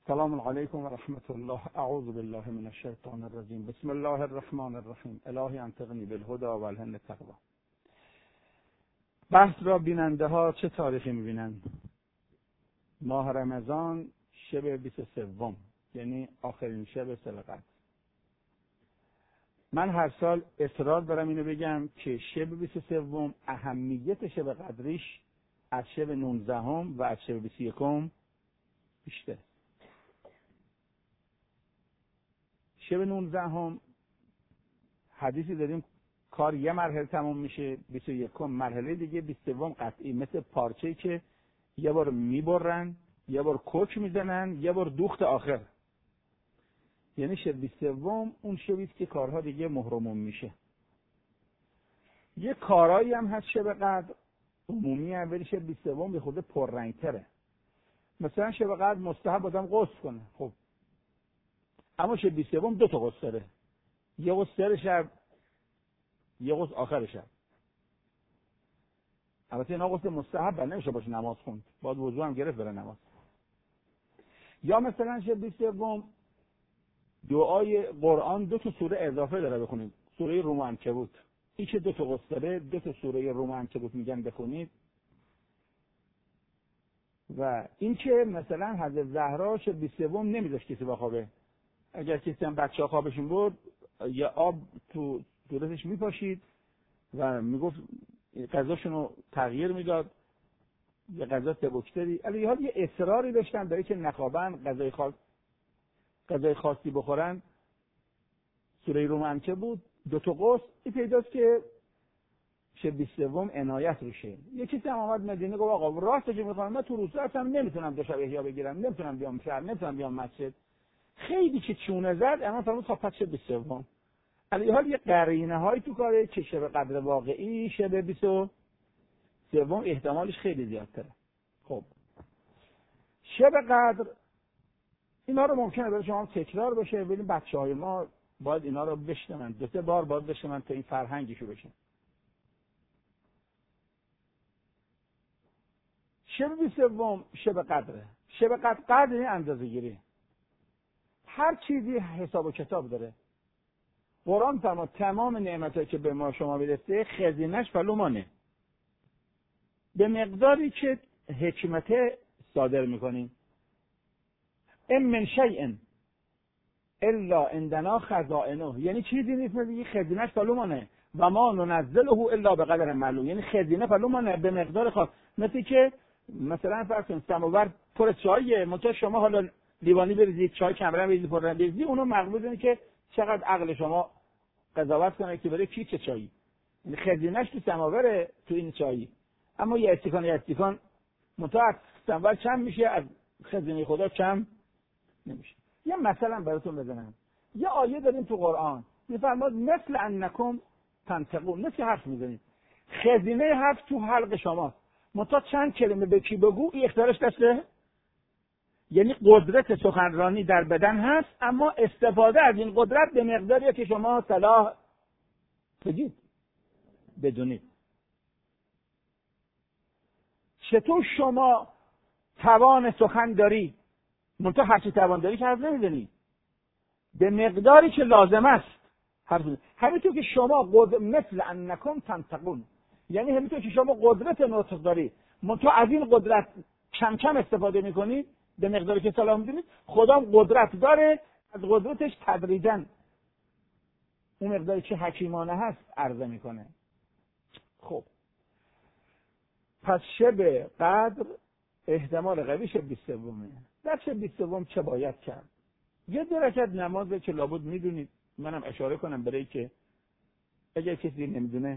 سلام علیکم و رحمت الله. اعوذ بالله من الشیطان الرجیم. بسم الله الرحمن الرحیم. الهی انطقنی بالهدى و الهن التقوی. بحث را بیننده ها چه تاریخی میبینند؟ ماه رمضان شب 23 یعنی آخرین شب سلقت. من هر سال اصرار دارم اینو بگم که شب 23 اهمیت شب قدریش از شب 19 و از شب 21 بیشتر. شب 19 حدیثی داریم کار یه مرحله تمام میشه، 21 مرحله دیگه 23 قطعی، مثل پارچه‌ای که یه بار میبرن، یه بار کوک میزنن، یه بار دوخت آخر. یعنی شب 23 اون شبیست که کارها دیگه مهرموم میشه. یه کارایی هم هست شب قدر عمومی هم، ولی شب 23 به خود پررنگتره. مثلا شب قدر مستحب آدم غسل کنه، خب اما شب 23 دو تا غسل داره، یه غسل سر شب، یه غسل آخر شب. البته اینا غسل مستحب نمیشه باشه نماز خوند، باید وضو هم گرفت بره نماز. یا مثلا شب 23 دعای قرآن دو تا سوره اضافه داره بخونید، سوره روم و عنکبوت. این که دو تا غسل داره، دو تا سوره روم و عنکبوت میگن بخونید. و این که مثلا حضرت زهرا شب 23 نمیذاشت کسی بخوابه. اگر کسی هم بچه‌ها خوابشون بود، یا آب تو دورتش میپاشید و میگفت غذاشون رو تغییر میداد، یا غذا سبکتری. علی حال یه اصراری داشتن برای که نخوابن، غذای خاصی بخورن. سوره روم عنکبوت دو تا غسل. این پیداست که شب 23 عنایت روشه. یه کسی هم اومد مدینه گفت آقا راستش میخوام، من تو روستا اصلا نمیتونم دو شب احیا بگیرم، نمیتونم بیام شهر، نمیتونم بیام مسجد. خیلی که چونه زد، اما فرمود تا پس شب 23. علی حال یه قرینه هایی تو کاره که شب قدر واقعی شب 23 احتمالش خیلی زیادتره. خب شب قدر اینا رو ممکنه برای شما تکرار بشه، ولی بچهای ما باید اینا رو بشنون، دو سه بار باید بشنون تا این فرهنگشو بشه. شب 23 شب قدره. شب قدر این اندازه‌گیری. هر چیزی حساب و کتاب داره. قرآن فرمود تمام نعمتایی که به ما شما میرسه خزینه‌اش فلومانه، به مقداری که حکمت صادر میکنیم. ام من شیء الا عندنا خزائنه، یعنی چیزی نیست میگه خزینه‌اش فلومانه و ما ننزله الا بقدر معلوم، یعنی خزینه فلومانه به مقدار خاص. مثلا فرض کن سماور پر چایه، منتها شما حالا لیوانی بریزید، چای کمرنگ بریزید، پررنگ بریزید، اونو مقبول اینه که چقدر عقل شما قضاوت کنه که برای کی چه چایی. یعنی خزینه‌اش تو سماوره، تو این چایی. اما یه استکان منتها سماور کم میشه، از خزینه خدا کم نمیشه. یه مثلا براتون بزنم. یه آیه داریم تو قرآن میفرماد مثل انکم تنطقون، مثل حرف میزنید. خزینه حرف تو حلق شما، منتها چند کلمه به کی بگو این اختیارش دسته. یعنی قدرت سخنرانی در بدن هست، اما استفاده از این قدرت به مقداریه که شما صلاح بگید بدونید. چطور شما توان سخن داری، منتها هرچی توان داری که حرف نمیزنی، به مقداری که لازم است حرف نمیزنی. همینطور که شما مثل انکم تنطقون، یعنی همینطور که شما قدرت نطق داری، منتها از این قدرت کم کم استفاده میکنید به مقداری که صلاح میدونید، خدا قدرت داره از قدرتش تدریجاً اون مقداری که حکیمانه هست عرضه میکنه. خب پس شب قدر احتمال قوی شب 23. در شب 23 چه باید کرد؟ یه 2 رکعت نمازه که لابد میدونید، منم اشاره کنم برای که اگر کسی نمیدونه.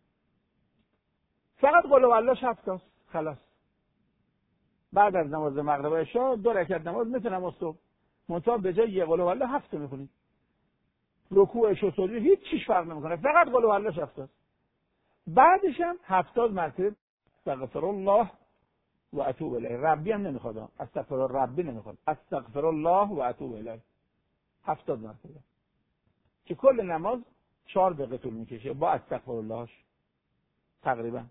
فقط قل هوالله 7 تاست خلاص. بعد از نماز مغرب و عشا 2 رکعت نماز مثل نماز صبح، منتها به جای یه قل هوالله 7 تا میخونید. رکوعش و سجود هیچ چیز فرق نمیکنه، فقط قل هوالله 7 تاست. بعدش هم 70 مرتبه استغفر الله و اتوب الیه. ربی هم نمیخواد، استغفر ربی نمیخواد، استغفر الله و اتوب الیه 70 مرتبه، که کل نماز 4 دقیقه طول میکشه با استغفر اللهش تقریبا.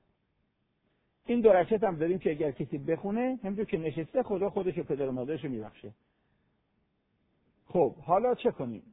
این 2 رکعت هم داریم که اگر کسی بخونه همونجور که نشسته خدا خودش و پدر و مادرش رو میبخشه. خب حالا چه کنیم؟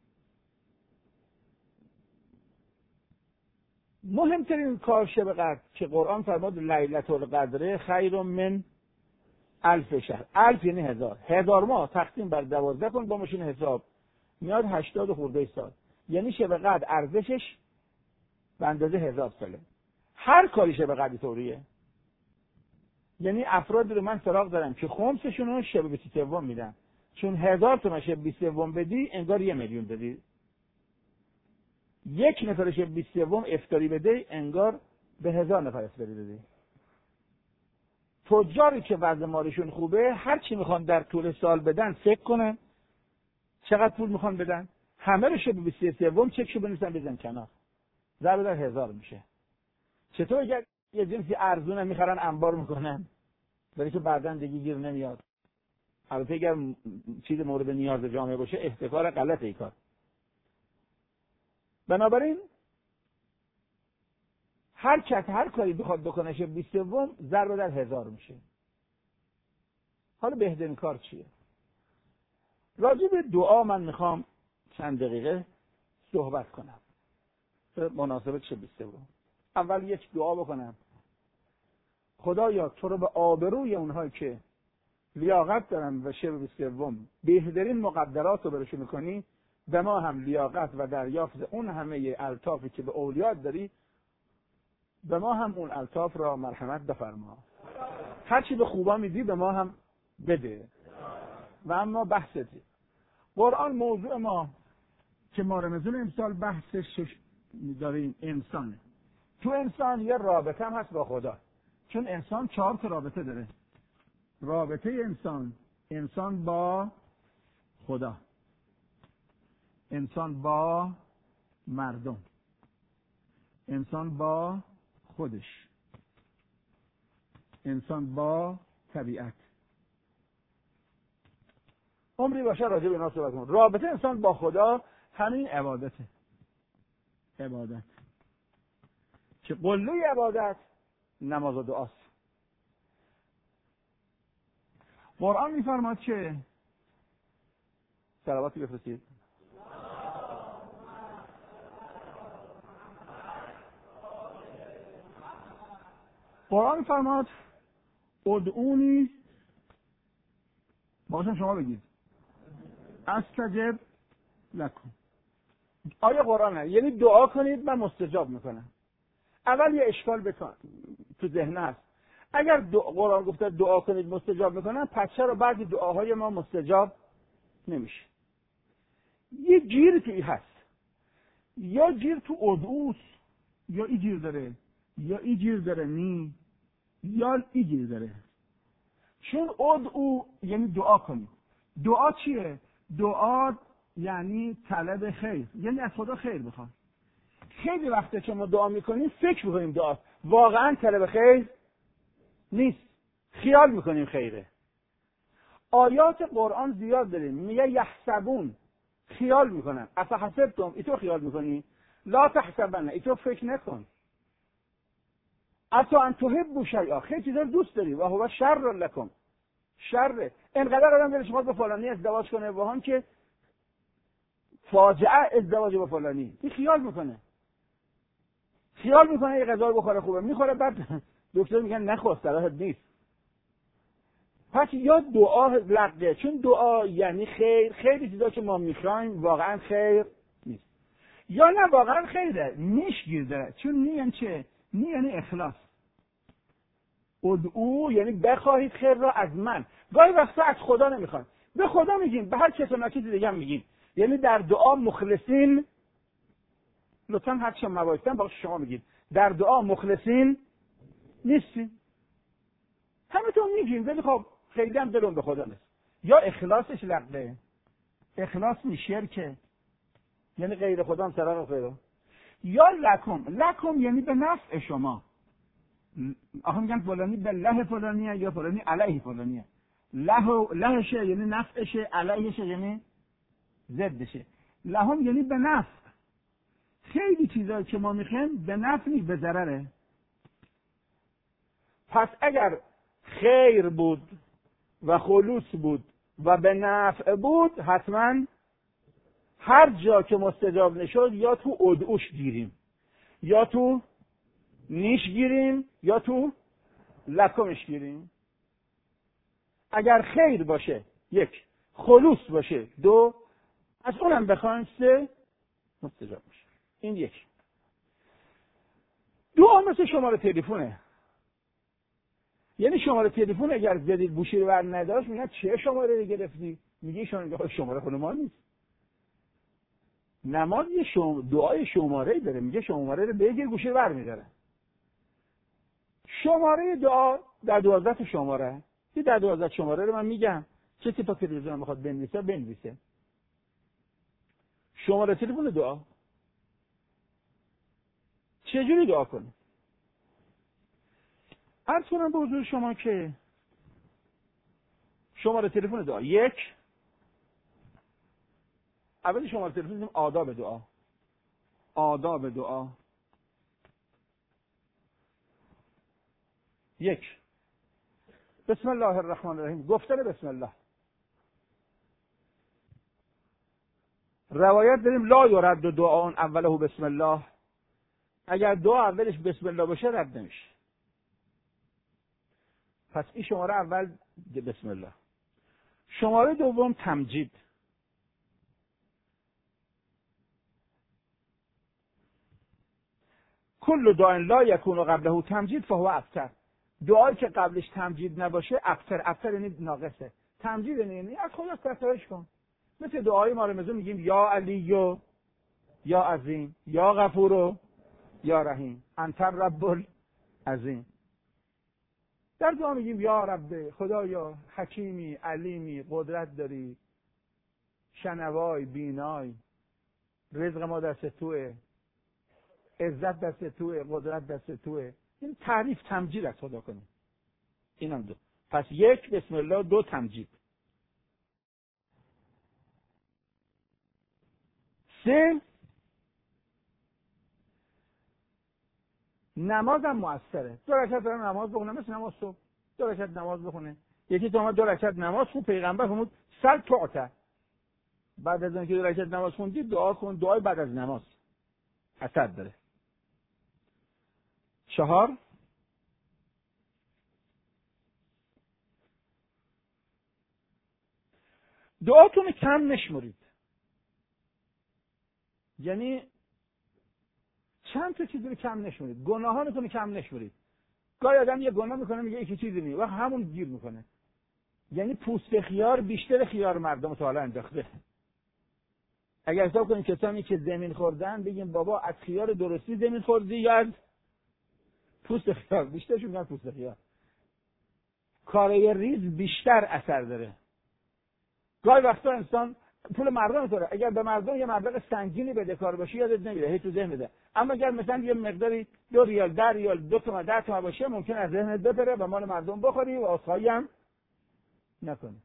مهمترین کار شب قدر که قرآن فرمود لیلة القدر خیر من الف شهر. الف یعنی 1000. 1000 ماه تقسیم بر 12 کن با ماشین حساب میاد 80 خورده سال. یعنی شب قدر ارزشش به اندازه 1000 ساله. هر کاری شب قدر طوریه. یعنی افرادی رو من سراغ دارم که خمسشون رو شب 23 میدن. چون 1000 تومن شب 23 بدی انگار 1 میلیون بدی. یک نفر شب 23 افطاری بده انگار به 1000 نفر افطاری بده. تجاری که وضع مالشون خوبه هر چی میخوان در طول سال بدن فکر کنن چقدر پول میخوان بدن، همه رو شب 23 چکشو بنویسن بزن کنار، ضرب در 1000 میشه. چطور اگر یه جنسی ارزونه میخرن انبار میکنن برای که بعداً دیگه گیر نمیاد؟ البته اگر چیز مورد نیاز جامعه باشه احتکار غلطه ای کار. بنابراین هر کس هر کاری بخواد بکنه شب 23 ضرب در 1000 میشه. حالا بهترین کار چیه؟ راجع به دعا من میخوام چند دقیقه صحبت کنم به مناسبت شب 23. اول یک دعا بکنم. خدایا تو رو به آبروی اونهایی که لیاقت دارن و شب 23 بهترین مقدرات رو برشون میکنی، به ما هم لیاقت و دریافت اون همه الطافی که به اولیات داری، به ما هم اون الطاف را مرحمت بفرما. هرچی به خوبا میدی به ما هم بده. و اما بحثتی قرآن موضوع ما که ما رمضان امسال بحثش داریم انسانه. تو انسان یه رابطه هم هست با خدا، چون انسان 4 تا رابطه داره. رابطه انسان با خدا، انسان با مردم، انسان با خودش، انسان با طبیعت. عمری باشه راجع به اینا صحبت کنم. رابطه انسان با خدا همین عبادته. عبادت که قله عبادت نماز و دعاست. قرآن میفرماد که صلواتی بفرستید. قرآن میفرماد ادعونی، باشم شما بگید استجب لکم. آیا قرآنه؟ یعنی دعا کنید من مستجاب میکنم. اول یه اشکال بکن تو ذهن هست. اگر قرآن گفته دعا کنید مستجاب میکنم، پس چرا بعضی دعاهای ما مستجاب نمیشه؟ یه گیر توی هست. یا گیر تو ادعوست، یا ای گیر داره، یا ای گیر داره نی، یا ای گیر داره. چون ادعو یعنی دعا کنید. دعا چیه؟ دعا یعنی طلب خیر، یعنی از خدا خیر بخواد. خیلی وقته که ما دعا میکنیم فکر میکنیم دعا واقعا طلب خیر نیست، خیال میکنیم خیره. آیات قرآن زیاد داریم میگه یحسبون، خیال میکنن. افحسبتم، ای تو خیال میکنی؟ لا تحسبن، ای تو فکر نکن. اتا ان تحبوا شیئا، خیلی چیزا رو دوست داری و هو شر لکم، شره. اینقدر آدم دلش میخواد با فلانی ازدواج کنه باهام که فاجعه ازدواج با فلانی. این خیال میکنه یه غذا رو بخوره خوبه، میخوره بعد دکتر میگن نخور صلاحت نیست. پس یا دعا لقه، چون دعا یعنی خیر. خیلی چیزا که ما میخوایم واقعا خیر نیست، یا نه واقعا خیره نیش گیر داره. چون نی یعنی چه؟ نی یعنی اخلاص. ادعو یعنی بخواهید خیر را از من. گاهی وقتا از خدا نمیخواد، به خدا میگیم، به هر کس و نکسی دیگه هم میگیم. یعنی در دعا مخلصین، لطفا هر چه مواردن با شما میگید در دعا مخلصین نیستین، همتون میگین ولی خب خیلی هم دلون به خدا نیست. یا اخلاصش لقه، اخلاص شرکه، یعنی غیر خدا هم سراغ غیره. یا لکم یعنی به نفع شما. آخه میگن فلانی به له فلانیه یا فلانی علیه فلانیه. لهشه یعنی نفعشه، علیهشه یعنی ضدشه. لهم یعنی به نفع. خیلی چیزایی که ما میخوایم به نفع نیست، به ضرره. پس اگر خیر بود و خلوص بود و به نفع بود، حتما هر جا که مستجاب نشد یا تو ادعوش گیریم، یا تو نیش گیریم، یا تو لکمش گیریم. اگر خیر باشه 1، خلوص باشه 2، از اونم بخوایم 3، مستجاب میشه. این 1. 2 مثل شماره تلفنه. یعنی شماره تلفن اگر زدید گوشی رو بر نداشت، میگن چه شماره رو گرفتی؟ میگه شماره خود ما نیست. نماز یه دعای شماره داره، میگه شماره رو بگیر گوشی رو بر میداره. شماره دعا در 12 شماره. این در 12 شماره رو من میگم، کسی تا تلویزیون بخواد بنویسه. شماره تلفن دعا. چجوری دعا کنیم؟ عرض کنم به حضور شما که شماره تلفن دعا 1، اول شماره تلفن آداب دعا. آداب دعا 1، بسم الله الرحمن الرحیم، گفتن بسم الله. روایت داریم لا یرد دعا اوله بسم الله، اگر دعا اولش بسم الله باشه رد نمیشه. پس این شماره اول بسم الله. شماره دوم تمجید. کل دعا لا یکون قبله تمجید فهو ابتر. دعایی که قبلش تمجید نباشه ابتر یعنی ناقصه. تمجید یعنی از خدا ستایش کن. مثل دعای ما رمضان میگیم یا علی یا عظیم، یا غفور یا رحیم، انت رب العظیم. در دعا میگیم یا رب، خدایا حکیمی، علیمی، قدرت داری، شنوای، بینای، رزق ما دست توه، عزت دست توه، قدرت دست توه. این تعریف تمجید از خدا کنیم. اینم 2. پس 1 بسم الله، 2 تمجید. 3 نمازم موثره. 2 رکعت دارم نماز بخونه، مثل نماز صبح 2 رکعت نماز بخونه. یکی تو 2 رکعت نماز خون، پیغمبر فرمود سل تعطى، بعد از اینکه 2 رکعت نماز خوندی دعا کن، دعای بعد از نماز اثر داره. 4 دعاتون کم نشمرید. یعنی چند تا چیزی رو کم نشمرید. گناهانتون رو کم نشمرید. گاهی آدم یه گناه میکنه میگه یکی چیزی نیست و همون گیر میکنه. یعنی پوست خیار بیشتر خیار مردم تا حالا انداخته. اگر حساب کنید کسانی که زمین خوردن بگیم بابا از خیار درستی زمین خوردی یا از پوست خیار؟ بیشترشون میگن پوست خیار. کارای ریز بیشتر اثر داره. گاهی وقتا انسان پول مردم می‌خوره، اگر به مردم یه مبلغ سنگینی بده کار باشه یادت نمیره، هی تو ذهن میده. اما اگر مثلا یه مقداری 2 ریال 10 ریال 2 تومن 10 تومن باشه ممکن از ذهنت بپره و مال مردم بخوری و عذرخواهی هم نکنی.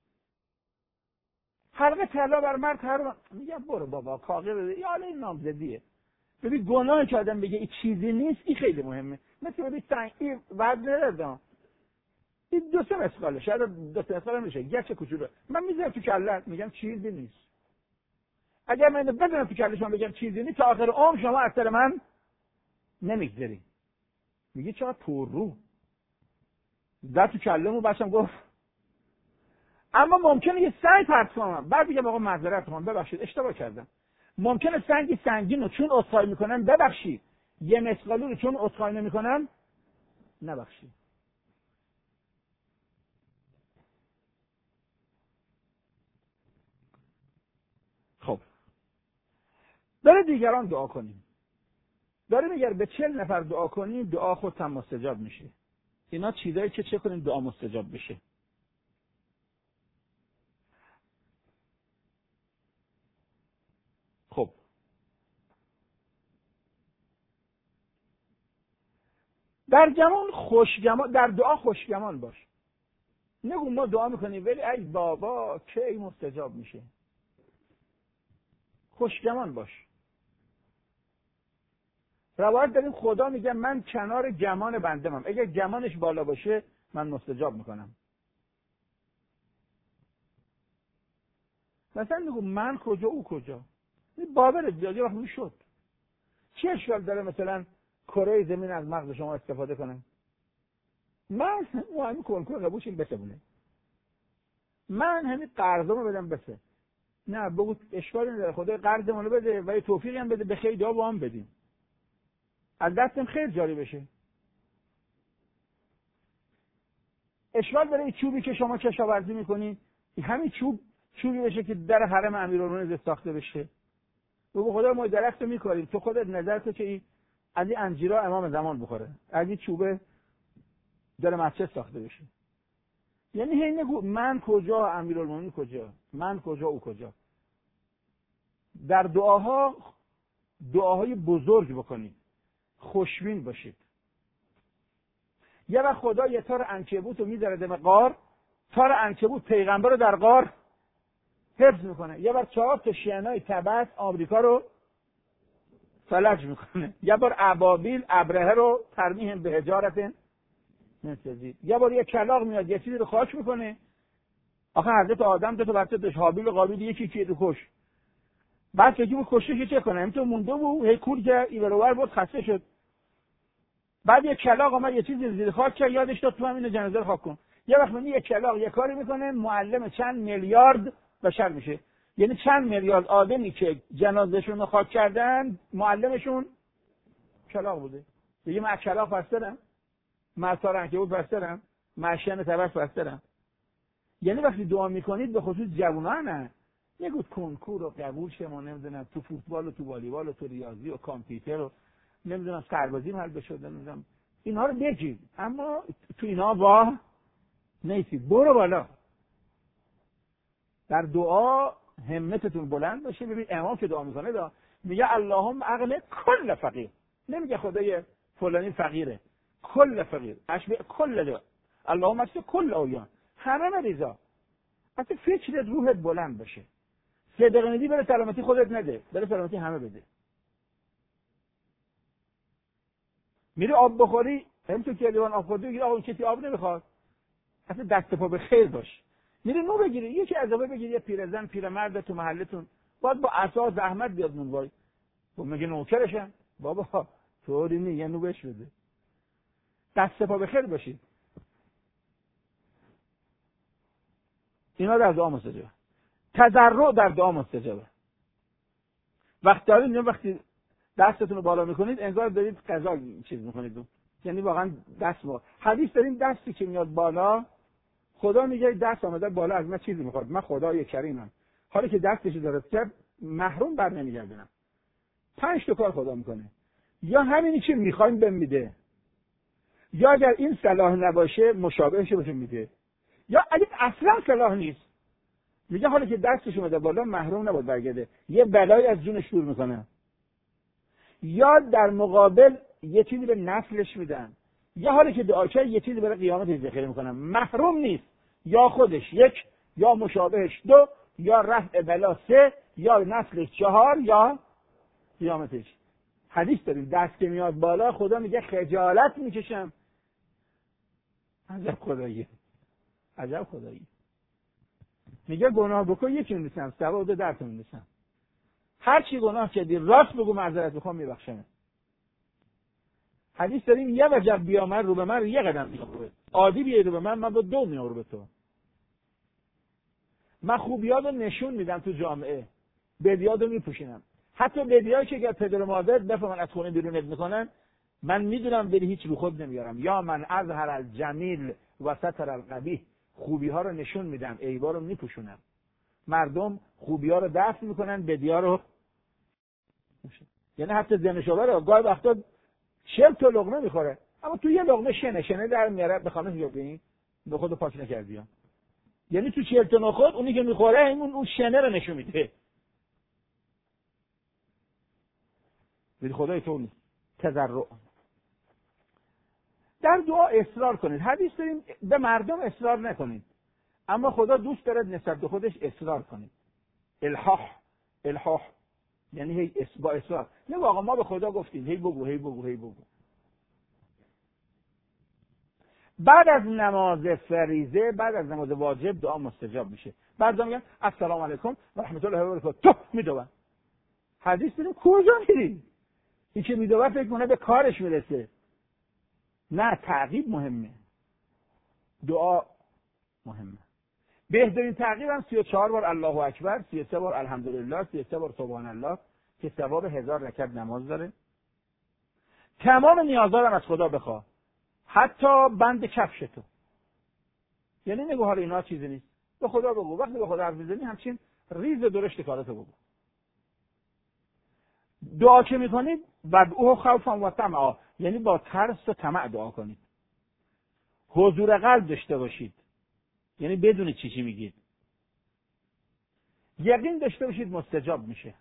حلقه طلا بر مرد هر میگه برو بابا کاغذ بده، یا این نامزدیه. ببین گناهی که آدم بگه این چیزی نیست، این خیلی مهمه. مثل ببین سنگی وزن نداره، این 2-3 مسقاله، شاید 2-3 مسقاله میشه، گچ کوچولو من میذارم تو کلت میگم چیزی نیست. اگر من بدونم تو کله شما بگم چیزی نیست تا آخر عمر شما از سر من نمیگذری. میگه چقدر پر رو زد تو کله‌مو، بچم گفت اما ممکنه یه سنگ پرت کنم بعد بگم آقا معذرت میخوام ببخشید اشتباه کردم. ممکنه سنگی سنگین رو چون عذرخواهی میکنن ببخشید، یه مسقالی رو چون عذرخواهی نمیکنن نبخشید. خب برای دیگران دعا کنیم. داره میگه به 40 نفر دعا کنیم دعا خودت هم مستجاب میشه. اینا چیزایی که چه کنیم دعا مستجاب بشه. خب در دعا خوشگمان باش. نگو ما دعا میکنیم ولی ای بابا کی مستجاب میشه. خوشگمان باش. روایت داریم خدا میگه من کنار گمان بندمم، اگه گمانش بالا باشه من مستجاب میکنم. مثلا میگو من کجا او کجا، این باورت بیاد یه وقت میشد. چه اشکال داره مثلا کره زمین از مغز شما استفاده کنه؟ من همین کنکور قبولشیم بتونه، من همین قرضمو بدم بسه. نه بگو اشکالی نداره، خدای قرضمون بده و یه توفیقی هم بده به خیلی ها وام بدیم، از دستم خیر جاری بشه. اشکال داره این چوبی که شما کشاورزی میکنی همین چوبی بشه که در حرم امیرالمومنین ساخته بشه؟ بگو خدا ما درختو میکاریم، تو خودت نظر تو که این از این انجیرا امام زمان بخوره، از این چوبه در مسجد ساخته بشه. یعنی هی نگو من کجا امیرالمومنین کجا، من کجا او کجا. در دعاهای بزرگ بکنید، خوشبین باشید. یه وقت خدا یه تار عنکبوت رو میذاره دم غار، تار عنکبوت پیغمبر رو در غار حفظ میکنه. یه بار 4 تا شنای تبت آمریکا رو فلج میکنه. یه بار ابابیل ابرهه رو ترمیهم به حجارت نسزید. یه بار یه کلاغ میاد یه چیزی رو خاک میکنه. آخه حضرت آدم 2 تا بچه داشت، حابیل و قابیل، یکی رو کش. بعد فکر بود کشته چه کنه، همینطور مونده بود، هی کور که ایورور بود، خسته شد. بعد یه کلاغ اومد یه چیزی زیر خاک کرد، یادش داد تو همین جنازه رو خاک کن. یه وقت من یه کلاغ یه کاری میکنه معلم چند میلیارد بشر میشه. یعنی چند میلیارد آدمی که جنازهشون رو خاک کردن معلمشون کلاغ بوده. دیگه من کلاغ پس دارم، من تار عنکبوت پس دارم، من شن تبت پس دارم. یعنی وقتی دعا میکنید به خصوص جوونا نه یه کنکور رو قبول شه، ما نمیدونم تو فوتبال و تو والیبال و تو ریاضی و کامپیوتر و نمیدونم سربازی حل بشد، نمیدونم اینها رو بگید، اما تو اینا وا نیستید. برو بالا در دعا، همتتون بلند باشه. ببین امام که دعا میکنه میگه اللهم اغنی کل فقیر، نمیگه خدای فلانی فقیره، کل فقیر اشبه کل دعا. اللهم اشبه کل اویان، همه مریضا. اصلا فکرت روحت بلند باشه. صدق ندی بره سلامتی خودت نده، بره سلامتی همه بده. میره آب بخوری، همینطور که لیوان آب خوردی بگیر آقا کسی آب نمیخواد، اصلا دست پا به خیر باش. میره نو بگیری، یکی اضافه بگیری، یه پیرزن پیرمرد تو محلتون باید با عصا زحمت بیاد نون وای. خب میگه نوکرشم بابا، طوری نی، یه نو بهش بده. دست پا به خیر باشید. اینا در دعا مستجابه. تضرع در دعا مستجابه. وقتی دستتون رو بالا میکنید انگار دارید قضا چیز میکنید، یعنی واقعا دست با حدیث داریم دستی که میاد بالا خدا میگه دست آمده بالا از من چیزی میخواد، من خدای کریمم. حالی که دستش درست کرد محروم بر نمیگردونم. 5 تا کار خدا میکنه، یا همینی که میخوایم بهم میده، یا اگر این صلاح نباشه مشابهش بهش میده، یا اگه اصلا صلاح نیست میگه حالی که دستش اومده بالا محروم نباید برگرده، یه بلایی از جونش دور میکنه. یا در مقابل یه چیزی به نسلش میدن، یا حالی که دعا کرد یه چیزی برای قیامتش ذخیره میکنن. محروم نیست، یا خودش 1، یا مشابهش 2، یا رفع بلا 3، یا نسلش 4، یا قیامتش. حدیث داریم دست که میاد بالا خدا میگه خجالت میکشم. عجب خدایی، عجب خدایی. میگه گناه بکن 1 می‌نویسم، ثواب 10 تا می‌نویسم. هر چی گناه کردی راست بگو معذرت میخوام میبخشم. حدیث داریم یه وجب بیامد رو به من 1 قدم میاره، عادی بیای رو به من با 2 میام رو به تو. من خوبیات رو نشون میدم تو جامعه، بدیات رو میپوشینم. حتی بدیایی که اگر پدر و مادر بفهمن از خونه بیرونت میکنن، من میدونم ولی هیچ رو خود نمیارم. یا من اظهر الجمیل و ستر القبیح، خوبی ها رو نشون میدم، عیبا رو میپوشونم. مردم خوبی ها رو دفع میکنن، بدیا رو. یعنی حتی زن شوهر گاهی وقتا 40 تا لقمه میخوره، اما تو یه لقمه شنه در میاره به خانه میگه ببین به خودت پاک نکردی. یعنی تو 40 تا نخود اونی که میخوره اون شنه رو نشون میده. ولی خدای تو نیست. تضرع در دعا اصرار کنید. حدیث داریم به مردم اصرار نکنید، اما خدا دوست دارد نسبت به خودش اصرار کنید. الحاح یعنی هی با اصرار. نه واقعا ما به خدا گفتیم هی بگو هی بگو هی بگو. بعد از نماز فریضه، بعد از نماز واجب دعا مستجاب میشه. بعضی میگن السلام علیکم و رحمت الله و برکاته، تو میدوه. حدیث میگه کجا میری؟ این که میدوه فکر کنه به کارش میرسه. نه، تعقیب مهمه، دعا مهمه. بهترین تعقیب هم 34 بار الله اکبر، 33 بار الحمدلله، 33 بار سبحان الله که ثواب 1000 رکعت نماز داره. تمام نیازها رو از خدا بخواه، حتی بند کفش تو. یعنی نگو حالا اینا چیزی نیست، به خدا بگو. وقتی به خدا حرف میزنی همچین ریز درشت کاراتو بگو. دعا که میکنید بدعوه خوفا و طمعا، یعنی با ترس و طمع دعا کنید. حضور قلب داشته باشید، یعنی بدونید چی میگید. یقین داشته باشید مستجاب میشه.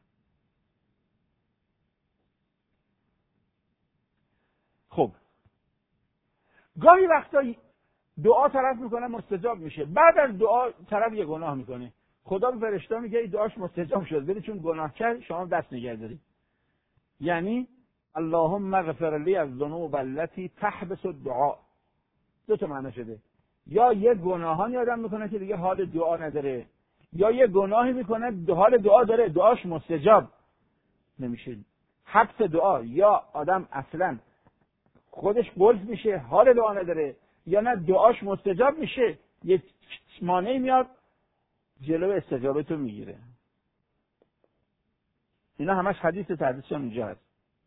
خب گاهی وقتا دعا طرف میکنه مستجاب میشه، بعد از دعا طرف یه گناه میکنه، خدا به فرشته میگه این دعاش مستجاب شد، ولی چون گناه کرد شما دست نگه دارید. یعنی اللهم اغفر لی الذنوب التي تحبس الدعاء. دو تا معنی شده، یا یه گناهانی آدم میکنه که دیگه حال دعا نداره، یا یه گناهی میکنه حال دعا داره، دعاش مستجاب نمیشه. حبس دعا، یا آدم اصلا خودش قلف میشه، حال دعا نداره، یا نه دعاش مستجاب میشه، یه مانعی میاد جلو استجابتو میگیره. اینا همش حدیث تحدیثشون اینجا هست.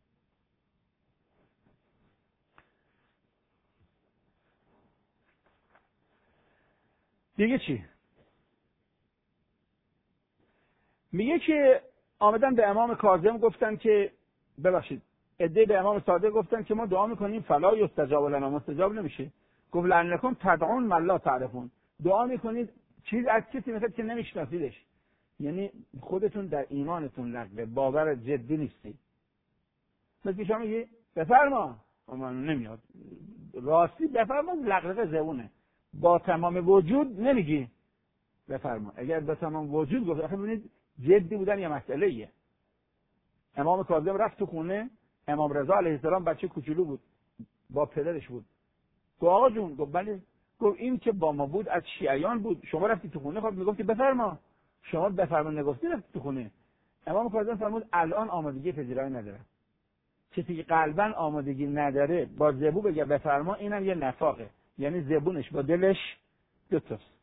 دیگه چی؟ میگه که آمدن به امام کاظم گفتن که ببخشید، عده به امام صادق گفتن که ما دعا میکنیم فلا یستجاب لنا، مستجاب نمیشه. گفت لعلکم تدعون من لا تعرفون، دعا میکنید چیز از کسی میخواد که نمیشناسیدش. یعنی خودتون در ایمانتون لغوه، باور جدی نیستی. مثل شما میگی بفرما، من نمیاد، راستی بفرما لغوه زبونه، با تمام وجود نمیگی بفرما. اگر با تمام وجود گفت، آخه ببینید جدی بودن یه مسئله ایه. امام کاظم رفت تو خونه امام رضا علیه السلام، بچه کوچولو بود، با پدرش بود. گفت آقا جون، گفت بله. گفت این که با ما بود از شیعیان بود، شما رفتی تو خونه، خب میگفت که بفرما، شما بفرما نگفتی رفتی تو خونه. امام کاظم فرمود الان آمادگی پذیرایی نداره. کسی که قلبا آمادگی نداره با زبون بگه بفرما، اینم یه نفاقه، یعنی زبونش با دلش دوتاست.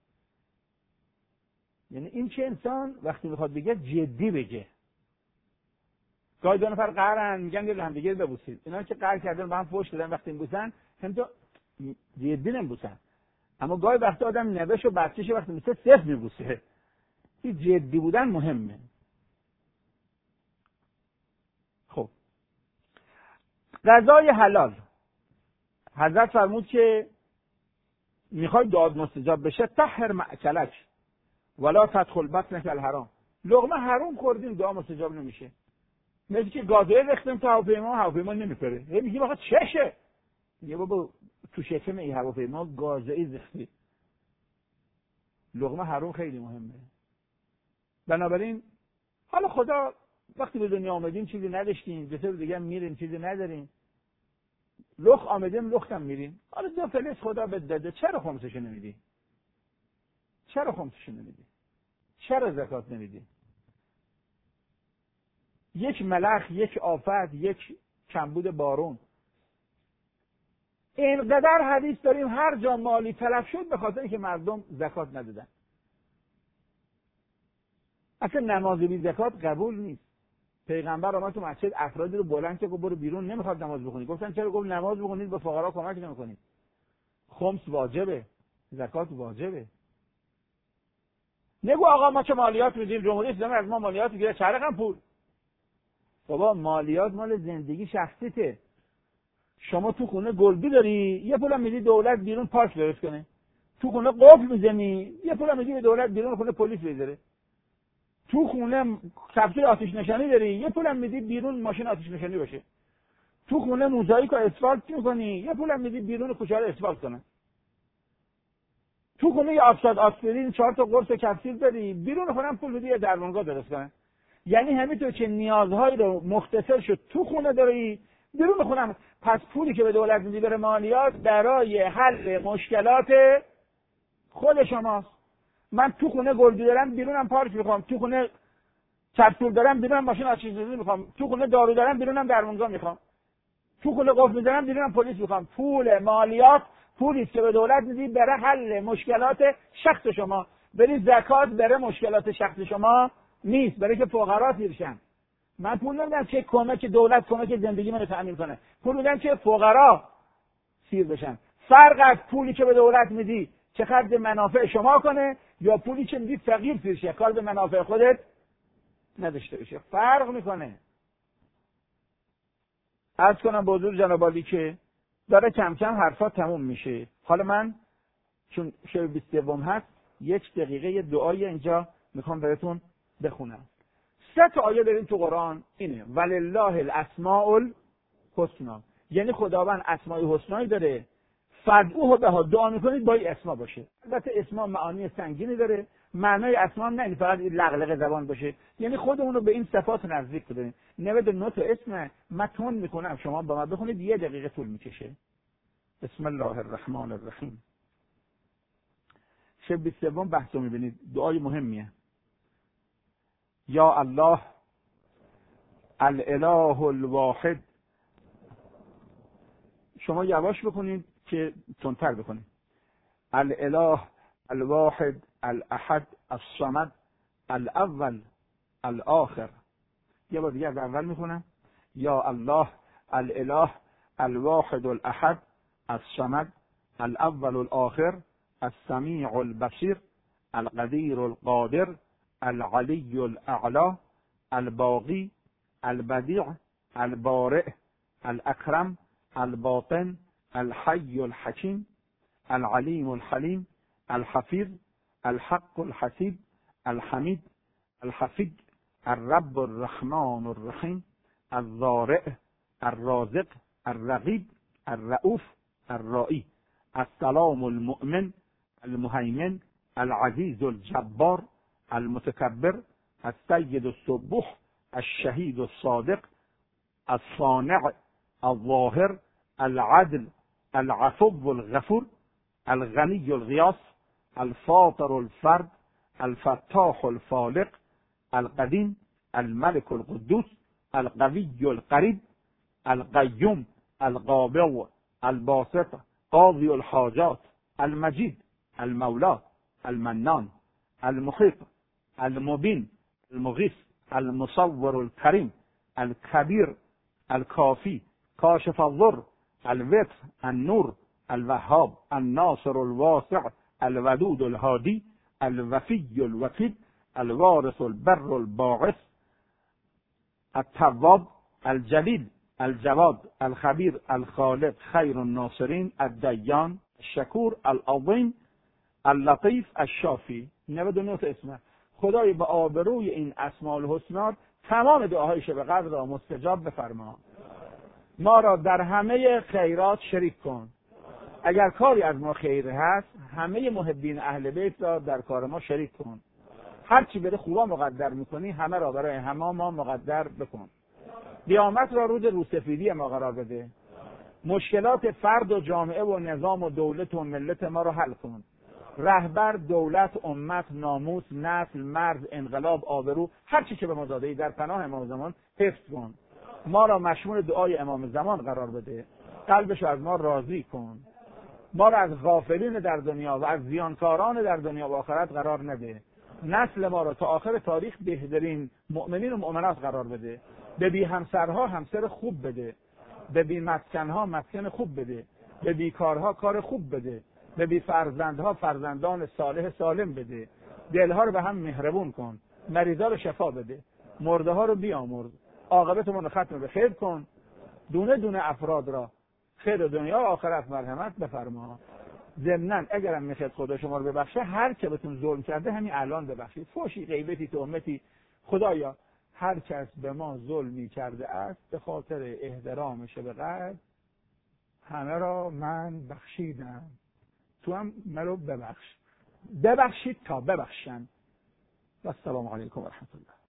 یعنی این چه انسان وقتی میخواد بگه جدی بگه. گاهی دو نفر قهرن میگن دل هم دیگه ببوسید، اینا که قهر کردن با هم فوش دادن، وقتی میبوسن هم تو جدی نمیبوسن. اما گاهی وقتی آدم نوش و بچه‌ش وقتی میبوسه صفر میبوسه. این جدی بودن مهمه. خب غذای حلال، حضرت فرمود که میخوای دعا مستجاب بشه طهر مأکلک ولا تدخل بطنک الحرام. لقمه حرام خوردیم دعا مستجاب نمیشه. مثل که گازوئیل ریختیم تو هواپیما نمیپره. میگیم آقا چشه؟ میگه بابا تو شکم این هواپیما گازوئیل ریختی. لقمه حرام خیلی مهمه. بنابراین حالا خدا وقتی به دنیا آمدیم چیزی نداشتیم، به طور دیگه میریم چیزی نداریم. لخ آمدیم لختم میریم. حالا دو فلس خدا بهت داده، چرا خمسش نمیدی؟ چرا خمسش نمیدی؟ چرا زکات نمیدی؟ یک ملخ، یک آفت، یک کمبود بارون. اینقدر حدیث داریم هر جا مالی تلف شد به خاطر اینکه مردم زکات ندادن. اصلا نماز بی زکات قبول نیست. پیغمبر اومد تو مسجد افرادی رو بلند کرد، گفت برو بیرون، نمیخواد نماز بخونی. گفتن چرا؟ گفت نماز بخونید به فقرا کمک نمیکنید. خمس واجبه، زکات واجبه. نگو آقا ما چه مالیات میدیم، جمهوری اسلامی از ما مالیات میگیره، چه رقم پول؟ بابا مالیات مال زندگی شخصیته. شما تو خونه گلبی داری، یه پولم میدی دولت بیرون پارک درست کنه. تو خونه قفل میزنی، یه پولم میدی به دولت بیرون خونه پلیس بذاره. تو خونه کپسول آتش نشانی داری، یه پولم میدی بیرون ماشین آتش نشانی باشه. تو خونه موزاییک و اسفالت میکنی، یه پولم میدی بیرون کوچه رو اسفالت کنه. تو خونه یه آفساد آسپرین 4 تا قرص کپسول داری، بیرون خونم پول میدی یه درمانگاه درست کنه. یعنی همینطور که نیازهایی رو مختصر شد تو خونه داری، بیرون میخونم. پس پولی که به دولت میدی بره مالیات برای حل مشکلات خود شماست. من تو خونه گلدون دارم بیرونم پارک میخوام، تو خونه کپسول دارم بیرونم ماشین آتش‌سوزی میخوام، تو خونه دارو دارم بیرونم درمونگاه میخوام، تو خونه قفل میزنم بیرونم پلیس میخوام. پول مالیات پولی که به دولت میدی بره حل مشکلات شخص شما. بری زکات بره مشکلات شخص شما نیست، برای که فقرا سیرشن. من پول نمیدم که کمک دولت کمک زندگی منو تامین کنه، پول میدم که فقرا سیر بشن. فرق از پولی که به دولت میدی چه خرج منافع شما کنه یا پولی که میدی فقیر سیر شه کار به منافع خودت نداشته باشه، فرق میکنه. عرض کنم به حضور جناب عالی که داره کم کم حرفا تموم میشه. حالا من چون شب 23 هست 1 دقیقه دعای اینجا میخوام بهتون بخونم. 3 تا آیه داریم تو قرآن اینه ولله الاسماء الحسنا، یعنی خداوند اسماء حسنایی داره، فدعوه بها، دعا میکنید با این اسما باشه. البته اسما معانی سنگینی داره، معنای اسما هم نه فقط لغلقه زبان باشه، یعنی خودمون رو به این صفات نزدیک بدیم. 99 تا اسم متون میکنم، شما با من بخونید 1 دقیقه طول میکشه. بسم الله الرحمن الرحیم. شب 23 بحث رو میبینید، دعای مهمیه. یا الله الاله الواحد، شما یواش بکنید که تندتر بکنید. الاله الواحد الاحد الصمد الاول الاخر. یه بار دیگه از اول میخونم. یا الله الاله الواحد الاحد الصمد الاول الاخر السمیع البصیر القدیر القادر العلی الاعلی الباقی البدیع البارئ الاکرم الباطن الحی الحکیم العلیم الحلیم الحفیظ الحق الحسیب الحمید الحفیظ الرب الرحمن الرحیم الزارع الرازق الرقیب الرؤوف الرائی السلام المؤمن المهیمن العزیز الجبار المتکبر السید السبوح الشهید الصادق الصانع الظاهر العدل العفو الغفور الغنی الغیاث الفاطر الفرد الفتاح الفالق القدیم الملك القدوس القوی القریب القیوم القابض الباسط قاضی الحاجات المجید المولا المنان المحيط المبين المغيث المصور الكريم الكبير الكافي كاشف الضر الوتر النور الوهاب الناصر الواسع الودود الهادي الوفي الوكيل الوارث البر الباعث التواب الجليل الجواد الخبير الخالق خير الناصرين الديان الشكور العظيم اللطیف الشافی. 99 اسمه. خدای به آبروی این اسماء الحسنا تمام دعاهای شب قدر را مستجاب بفرما. ما را در همه خیرات شریک کن. اگر کاری از ما خیر هست همه محبین اهل بیت را در کار ما شریک کن. هر چی بره خوبا مقدر میکنی همه را برای همه ما مقدر بکن. قیامت را روز روسفیدی ما قرار بده. مشکلات فرد و جامعه و نظام و دولت و ملت ما را حل کن. رهبر، دولت، امت، ناموس، نسل، مرز، انقلاب، آبرو، هر چی که به ما داده ای در پناه امام زمان حفظ کن. ما را مشمول دعای امام زمان قرار بده. قلبش از ما راضی کن. ما را از غافلین در دنیا و از زیانکاران در دنیا و آخرت قرار نده. نسل ما را تا آخر تاریخ بهترین مؤمنین و مؤمنات قرار بده. به بی همسرها همسر خوب بده. به بی مسکنها مسکن خوب بده. به بیکارها کار خوب بده. به بی فرزندها فرزندان صالح سالم بده. دلها رو به هم مهربون کن. مریضا رو شفا بده. مرده ها رو بیامرز. عاقبتمون رو ختم به خیر کن. دونه دونه افراد را خیر دنیا و آخرت مرحمت بفرما. ضمناً اگرم میخواد خدا شما رو ببخشه هر که بهتون ظلم کرده همین الان ببخشید. فحشی، غیبتی، تهمتی، خدایا هر کس به ما ظلمی کرده است به خاطر احترام شب قدر همه را من بخشیدم. تو هم منو ببخشید تا ببخشن. و السلام علیکم و رحمت الله.